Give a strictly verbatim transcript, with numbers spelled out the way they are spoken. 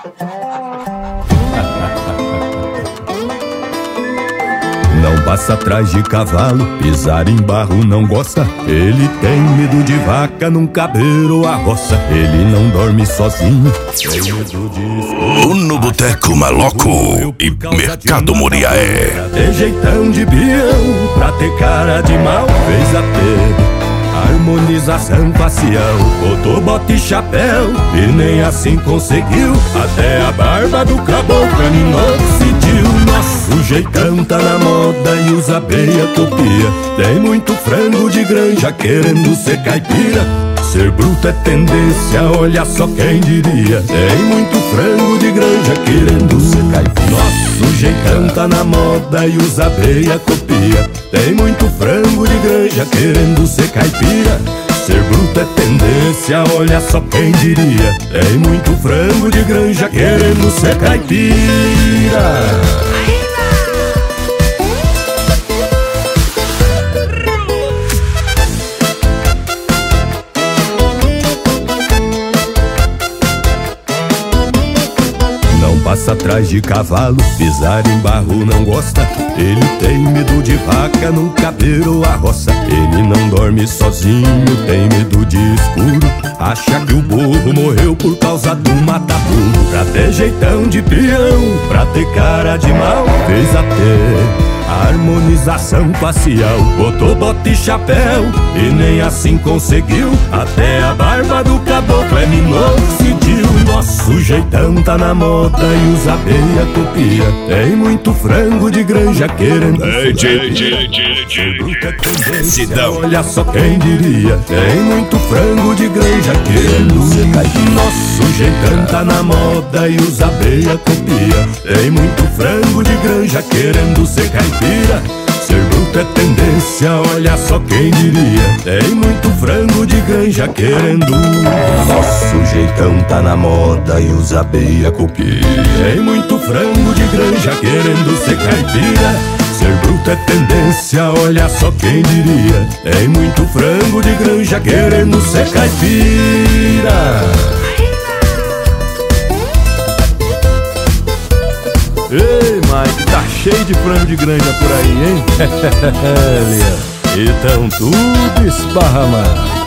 Não passa atrás de cavalo, pisar em barro não gosta. Ele tem medo de vaca, num cabreiro a roça. Ele não dorme sozinho, tem medo de... No Boteco Maloco e Mercado Moriaé. Tem jeitão de peão, pra ter cara de mal, fez a ter harmonização facial, botou bota e chapéu e nem assim conseguiu. Até a barba do caboclo minoxidil. Nosso jeitão tá na moda e os abelha copia. Tem muito frango de granja querendo ser caipira. Ser bruto é tendência, olha só quem diria. Tem muito frango de granja querendo ser caipira. Nosso jeitão tá na moda e os abelha copia. Tem muito frango de granja querendo ser caipira. Ser bruto é tendência, olha só quem diria. Tem muito frango de granja querendo ser caipira. Passa atrás de cavalo, pisar em barro não gosta. Ele tem medo de vaca, num cabreiro a roça. Ele não dorme sozinho, tem medo de escuro. Acha que o burro morreu por causa do mata-burro. Pra ter jeitão de peão, pra ter cara de mal, fez até harmonização facial, botou bota e chapéu e nem assim conseguiu. Até a barba do caboclo é minoxidil. Nosso jeitão tá na moda e os abelha copia. Tem muito frango de granja querendo Ei, DJ, DJ, DJ, Sidão. Olha só quem diria. Tem muito frango de granja querendo ser caipira. Nosso jeitão tá na moda e os abelha copia. Tem muito frango de granja querendo ser caipira. Ser bruto é tendência, olha só quem diria. Tem muito frango de granja querendo. Nosso jeitão tá na moda e os abelha copia. Tem muito frango de granja querendo ser caipira. Ser bruto é tendência, olha só quem diria. Tem muito frango de granja querendo ser caipira. Ei, Mike, tá cheio de frango de granja por aí, hein? Então tudo esparramado.